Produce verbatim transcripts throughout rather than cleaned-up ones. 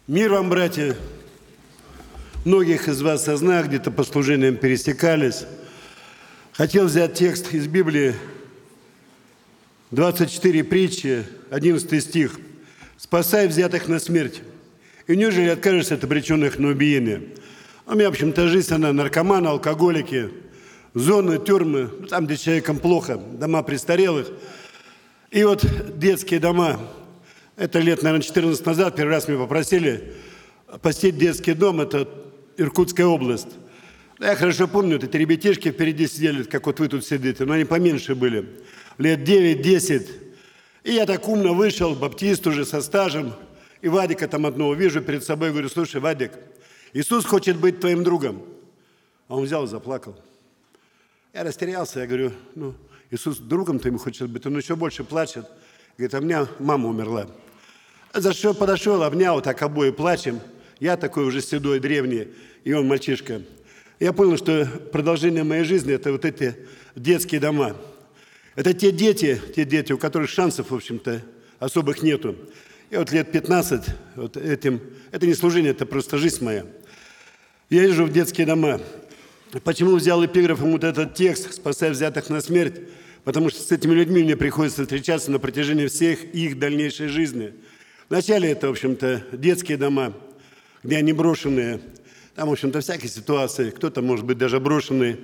Мир вам, братья! Многих из вас я знаю, где-то по служениям пересекались. Хотел взять текст из Библии, двадцать четыре притчи, одиннадцатый стих. «Спасай взятых на смерть, и неужели откажешься от обреченных на убиение?» У меня, в общем-то, жизнь, она наркоманы, алкоголики, зоны, тюрьмы, там, где человеком плохо, дома престарелых. И вот детские дома. Это лет, наверное, четырнадцать назад первый раз меня попросили посетить детский дом. Это Иркутская область. Я хорошо помню, вот эти ребятишки впереди сидели, как вот вы тут сидите, но они поменьше были. Лет девять-десять. И я так умно вышел, баптист уже со стажем. И Вадика там одного вижу перед собой. Говорю: слушай, Вадик, Иисус хочет быть твоим другом. А он взял и заплакал. Я растерялся, я говорю: ну, Иисус другом твоим хочет быть. Он еще больше плачет. Говорит: а у меня мама умерла. За что подошел, обнял, так обои плачем. Я такой уже седой, древний, и он мальчишка. Я понял, что продолжение моей жизни – это вот эти детские дома. Это те дети, те дети, у которых шансов, в общем-то, особых нету. И вот лет пятнадцать вот этим, это не служение, это просто жизнь моя. Я езжу в детские дома. Почему взял эпиграфом вот этот текст «Спасай взятых на смерть»? Потому что с этими людьми мне приходится встречаться на протяжении всех их дальнейшей жизни. Вначале это, в общем-то, детские дома, где они брошенные. Там, в общем-то, всякие ситуации. Кто-то, может быть, даже брошенный,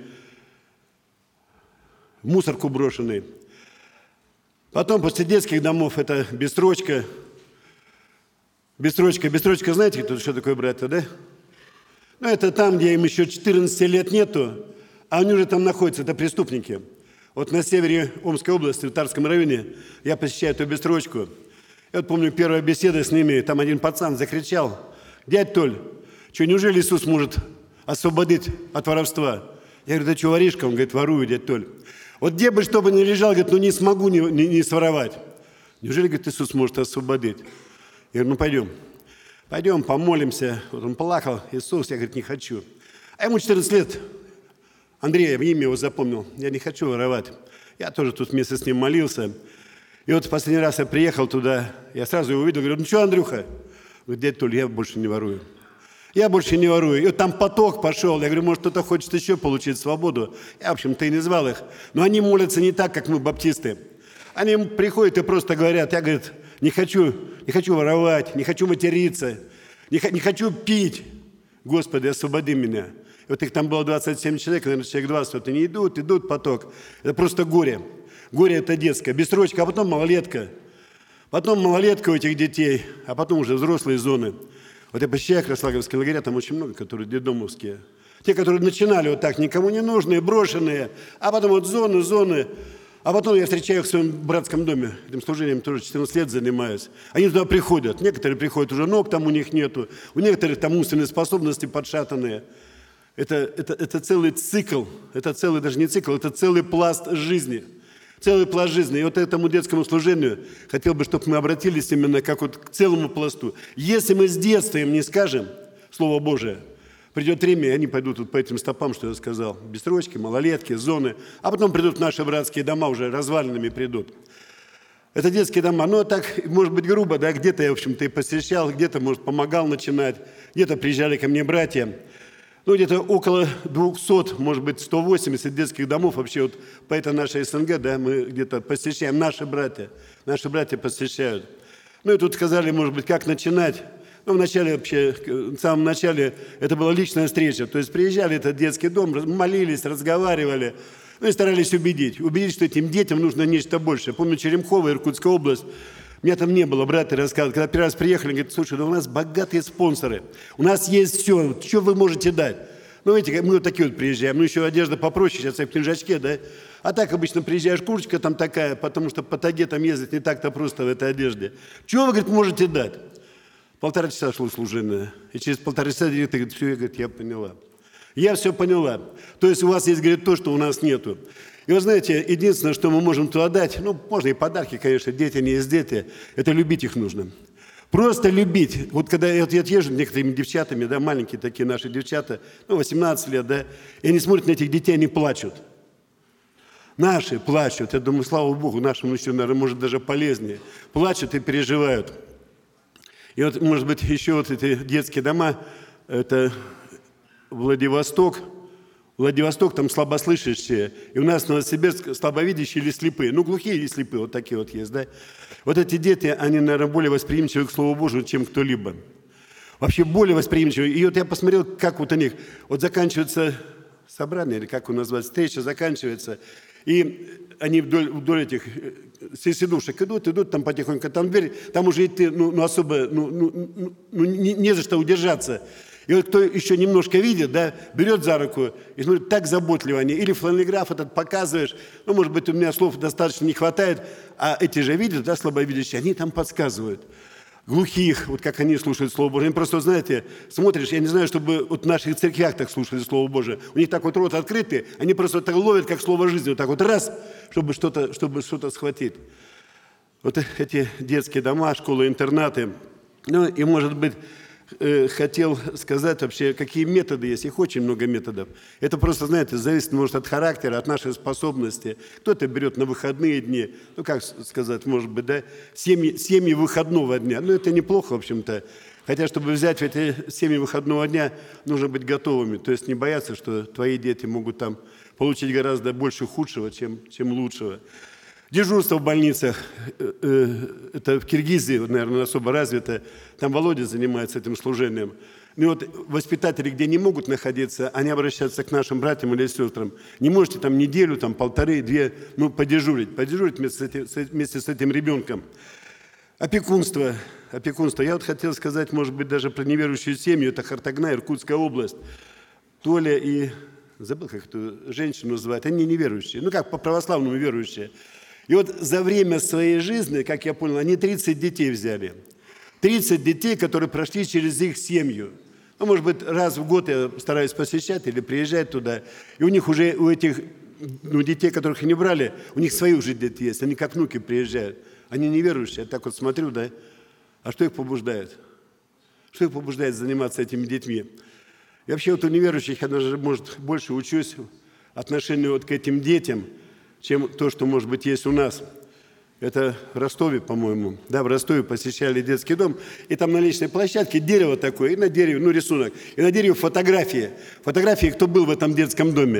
в мусорку брошенный. Потом, после детских домов, это бессрочка. Бессрочка. Бессрочка, знаете, кто, что такое, братья, да? Ну, это там, где им еще четырнадцати лет нету, а они уже там находятся, это преступники. Вот на севере Омской области, в Тарском районе, я посещаю эту бессрочку. Я вот помню, первая беседа с ними, там один пацан закричал: дядь Толь, что, неужели Иисус может освободить от воровства? Я говорю: да что, воришка? Он говорит: ворую, дядь Толь. Вот где бы что бы ни лежал, говорит, ну не смогу не, не, не своровать. Неужели, говорит, Иисус может освободить? Я говорю: ну пойдем. Пойдем, помолимся. Вот он плакал: Иисус, я, говорит, не хочу. А ему четырнадцать лет. Андрей, я имя его запомнил. Я не хочу воровать. Я тоже тут вместе с ним молился. И вот в последний раз я приехал туда, я сразу его увидел, говорю: ну что, Андрюха? Говорит: дядь Толь, я больше не ворую. Я больше не ворую. И вот там поток пошел. Я говорю: может, кто-то хочет еще получить свободу. Я, в общем-то, и не звал их. Но они молятся не так, как мы, баптисты. Они приходят и просто говорят: я, говорит, не хочу, не хочу воровать, не хочу материться, не, не хочу пить. Господи, освободи меня. И вот их там было двадцать семь человек, наверное, человек двадцать. Вот они идут, идут, поток. Это просто горе. Горе – это детское. Бессрочка, а потом малолетка. Потом малолетка у этих детей, а потом уже взрослые зоны. Вот я посещаю Краслаговские лагеря, там очень много, которые детдомовские. Те, которые начинали вот так, никому не нужные, брошенные, а потом вот зоны, зоны. А потом я встречаю их в своем братском доме. Этим служением тоже четырнадцать лет занимаюсь. Они туда приходят. Некоторые приходят, уже ног там у них нету. У некоторых там умственные способности подшатанные. Это, это, это целый цикл. Это целый, даже не цикл, это целый пласт жизни. Целый пласт жизни. И вот этому детскому служению хотел бы, чтобы мы обратились именно как вот к целому пласту. Если мы с детства им не скажем Слово Божие, придет время, и они пойдут вот по этим стопам, что я сказал. Бессрочки, малолетки, зоны. А потом придут наши братские дома, уже развалинами придут. Это детские дома. Ну, так, может быть, грубо, да, где-то я, в общем-то, и посещал, где-то, может, помогал начинать, где-то приезжали ко мне братья. Ну, где-то около двухсот, может быть, сто восемьдесят детских домов. Вообще, вот по этой нашей СНГ, да, мы где-то посещаем, наши братья. Наши братья посещают. Ну, и тут сказали, может быть, как начинать. Ну, в начале вообще, в самом начале, это была личная встреча. То есть приезжали в этот детский дом, молились, разговаривали. Ну, и старались убедить. Убедить, что этим детям нужно нечто большее. Помню, Черемхово, Иркутская область. Меня там не было, братья рассказывали. Когда первый раз приехали, говорят: слушай, да у нас богатые спонсоры. У нас есть все. Что вы можете дать? Ну, видите, мы вот такие вот приезжаем. Ну, еще одежда попроще, сейчас я в пинжачке, да? А так обычно приезжаешь, курточка там такая, потому что по таге там ездить не так-то просто в этой одежде. Чего вы, говорит, можете дать? Полтора часа шло служение. И через полтора часа директор говорит: все, я, говорит, я поняла. Я все поняла. То есть у вас есть, говорит, то, что у нас нету. И вы знаете, единственное, что мы можем туда дать, ну, можно и подарки, конечно, дети не есть дети, это любить их нужно. Просто любить. Вот когда я, я езжу некоторыми девчатами, да, маленькие такие наши девчата, ну, восемнадцать лет, да, и они смотрят на этих детей, они плачут. Наши плачут. Я думаю, слава Богу, нашим еще, наверное, может, даже полезнее. Плачут и переживают. И вот, может быть, еще вот эти детские дома, это Владивосток. Владивосток, там слабослышащие. И у нас Новосибирск слабовидящие или слепые. Ну, глухие или слепые, вот такие вот есть, да. Вот эти дети, они, наверное, более восприимчивы к Слову Божию, чем кто-либо. Вообще более восприимчивы. И вот я посмотрел, как вот у них, вот заканчивается собрание, или как его назвать, встреча заканчивается, и они вдоль, вдоль этих сидушек идут, идут там потихоньку, там дверь, там уже идти, ну, ну особо, ну, ну, ну не, не за что удержаться. И вот кто еще немножко видит, да, берет за руку и смотрит, так заботливо они. Или фланелеграф этот показываешь, ну, может быть, у меня слов достаточно не хватает, а эти же видят, да, слабовидящие, они там подсказывают. Глухих, вот как они слушают Слово Божие. Они просто, знаете, смотришь, я не знаю, чтобы вот в наших церквях так слушали Слово Божие. У них так вот рот открытый, они просто так ловят, как Слово жизни, вот так вот раз, чтобы что-то, чтобы что-то схватить. Вот эти детские дома, школы, интернаты. Ну, и, может быть, хотел сказать вообще, какие методы есть. Их очень много методов. Это просто, знаете, зависит, может, от характера, от нашей способности. Кто-то берет на выходные дни, ну, как сказать, может быть, да, семьи, семьи выходного дня. Ну, это неплохо, в общем-то. Хотя, чтобы взять в эти семьи выходного дня, нужно быть готовыми. То есть не бояться, что твои дети могут там получить гораздо больше худшего, чем, чем лучшего. Дежурство в больницах, это в Киргизии, наверное, особо развито. Там Володя занимается этим служением. И вот воспитатели, где не могут находиться, они обращаются к нашим братьям или сестрам. Не можете там неделю, там полторы, две, ну, подежурить, подежурить вместе с этим, вместе с этим ребенком. Опекунство, опекунство. Я вот хотел сказать, может быть, даже про неверующую семью. Это Хартагна, Иркутская область. Толя и... Забыл, как эту женщину называют. Они неверующие. Ну, как по-православному верующие. И вот за время своей жизни, как я понял, они тридцать детей взяли. тридцать детей, которые прошли через их семью. Ну, может быть, раз в год я стараюсь посещать или приезжать туда. И у них уже, у этих ну, детей, которых они брали, у них свои уже дети есть. Они как внуки приезжают. Они неверующие. Я так вот смотрю, да. А что их побуждает? Что их побуждает заниматься этими детьми? И вообще вот у неверующих я даже, может, больше учусь отношению вот к этим детям, чем то, что, может быть, есть у нас. Это в Ростове, по-моему. Да, в Ростове посещали детский дом, и там на личной площадке дерево такое, и на дереве, ну, рисунок, и на дереве фотографии. Фотографии, кто был в этом детском доме.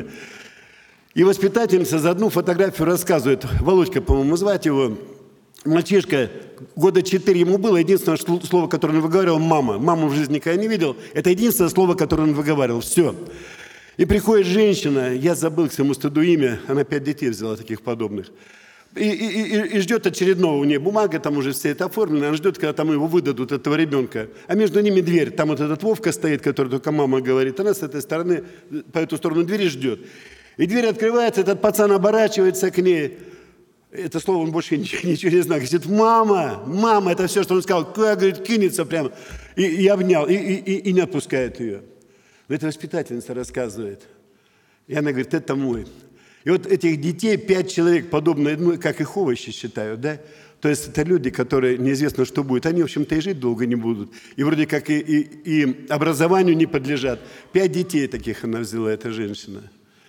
И воспитательница за одну фотографию рассказывает, Володька, по-моему, звать его, мальчишка, года четыре ему было, единственное слово, которое он выговаривал, мама. Маму в жизни никогда не видел, это единственное слово, которое он выговаривал. Все. И приходит женщина, я забыл к своему стыду имя, она пять детей взяла таких подобных, и, и, и, и ждет очередного, у нее бумага, там уже все это оформлено, она ждет, когда там его выдадут, этого ребенка. А между ними дверь, там вот этот Вовка стоит, который только мама говорит, она с этой стороны, по эту сторону двери ждет. И дверь открывается, этот пацан оборачивается к ней, это слово он больше ничего, ничего не знает, говорит, мама, мама, это все, что он сказал, говорит, кинется прямо, и, и обнял, и, и, и не отпускает ее. Но это воспитательница рассказывает. И она говорит, это мой. И вот этих детей, пять человек, подобно, ну, как их овощи считают, да? То есть это люди, которые неизвестно, что будет. Они, в общем-то, и жить долго не будут. И вроде как и, и, и образованию не подлежат. Пять детей таких она взяла, эта женщина.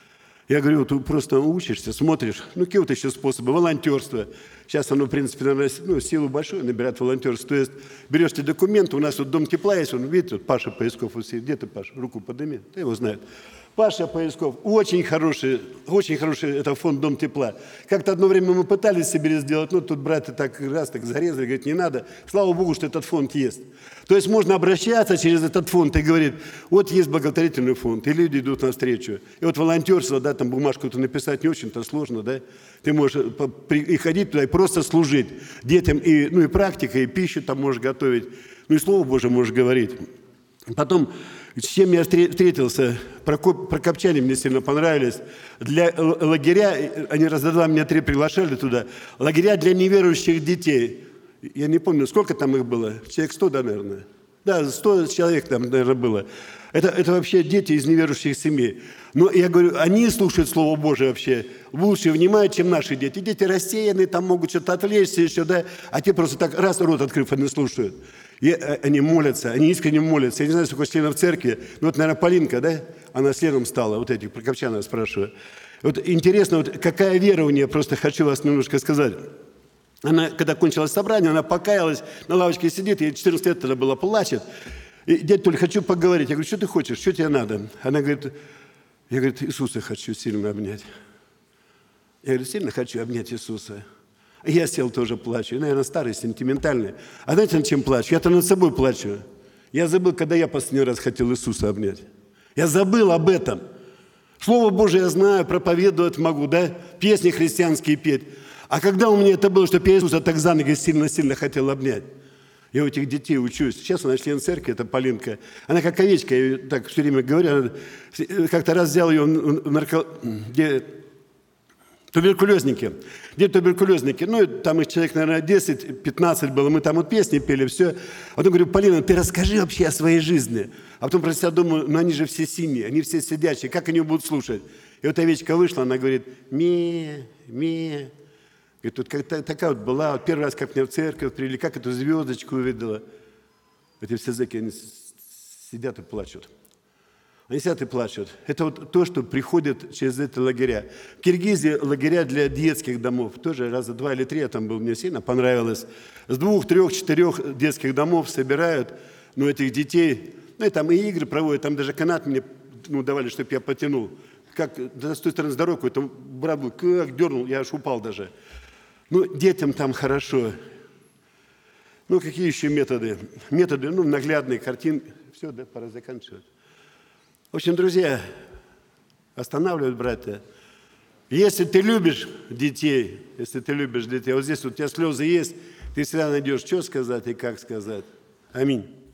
Я говорю, ты просто учишься, смотришь, ну, какие вот еще способы, волонтерство. Сейчас оно, в принципе, наверное, ну, силу большую набирает волонтерство. То есть берешь те документы, у нас тут Дом тепла есть, он, видите, вот Паша Поисков, вот сидит. Где ты, Паша? Руку подними, ты его знаешь. Паша Поисков, очень хороший, очень хороший это фонд Дом тепла. Как-то одно время мы пытались себе сделать, ну, тут братья так раз так зарезали, говорит, не надо. Слава Богу, что этот фонд есть. То есть можно обращаться через этот фонд и говорит, вот есть благотворительный фонд, и люди идут навстречу. И вот волонтерство, да, там бумажку-то написать не очень-то сложно, да. Ты можешь и ходить туда, и просто служить детям, и, ну, и практика, и пищу там можешь готовить, ну, и Слово Божие можешь говорить. Потом, с чем я встретился, прокопчане мне сильно понравились. Для лагеря, они раза два меня три приглашали туда, лагеря для неверующих детей. Я не помню, сколько там их было, человек сто, да, наверное. Да, сто человек там, наверное, было. Это, это вообще дети из неверующих семей. Но я говорю, они слушают Слово Божие вообще лучше, внимают, чем наши дети. Дети рассеянные, там могут что-то отвлечься еще, да, а те просто так раз рот открыв, они слушают. И они молятся, они искренне молятся. Я не знаю, сколько членов церкви, но вот, наверное, Полинка, да, она членом стала, вот этих прокопчан я спрашиваю. Вот интересно, вот какая вера у нее, просто хочу вас немножко сказать. Она, когда кончилось собрание, она покаялась, на лавочке сидит, ей четырнадцать лет тогда было, плачет. И, дядя Толя, хочу поговорить. Я говорю, что ты хочешь, что тебе надо? Она говорит, я, говорит, Иисуса хочу сильно обнять. Я говорю, сильно хочу обнять Иисуса. И я сел тоже плачу. И, наверное, старый, сентиментальный. А знаете, над чем плачу? Я-то над собой плачу. Я забыл, когда я последний раз хотел Иисуса обнять. Я забыл об этом. Слово Божие я знаю, проповедовать могу, да? Песни христианские петь. А когда у меня это было, что я Иисуса так за ноги сильно-сильно хотел обнять? Я у этих детей учусь. Сейчас она член церкви, это Полинка. Она как овечка, я ей так все время говорю. Как-то раз взял ее в нарко... где... туберкулезники. Где туберкулезники? Ну, там их человек, наверное, десять-пятнадцать было. Мы там вот песни пели, все. А потом говорю, Полина, ты расскажи вообще о своей жизни. А потом про себя думаю, ну они же все синие, они все сидячие, как они будут слушать? И вот овечка вышла, она говорит, ме, ме. И тут как-то такая вот была, вот первый раз, как меня в церковь привели, как эту звездочку увидела. Эти все зэки, они сидят и плачут. Они сидят и плачут. Это вот то, что приходит через эти лагеря. В Киргизии лагеря для детских домов. Тоже раза два или три я там был, мне сильно понравилось. С двух, трех, четырех детских домов собирают, ну, этих детей. Ну, и там и игры проводят, там даже канат мне, ну, давали, чтобы я потянул. Как, да, с той стороны здоровую, там брат был, как дернул, я аж упал даже. Ну, детям там хорошо. Ну, какие еще методы? Методы, ну, наглядные картинки. Все, да, пора заканчивать. В общем, друзья, останавливают братья. Если ты любишь детей, если ты любишь детей, вот здесь вот у тебя слезы есть, ты всегда найдешь, что сказать и как сказать. Аминь.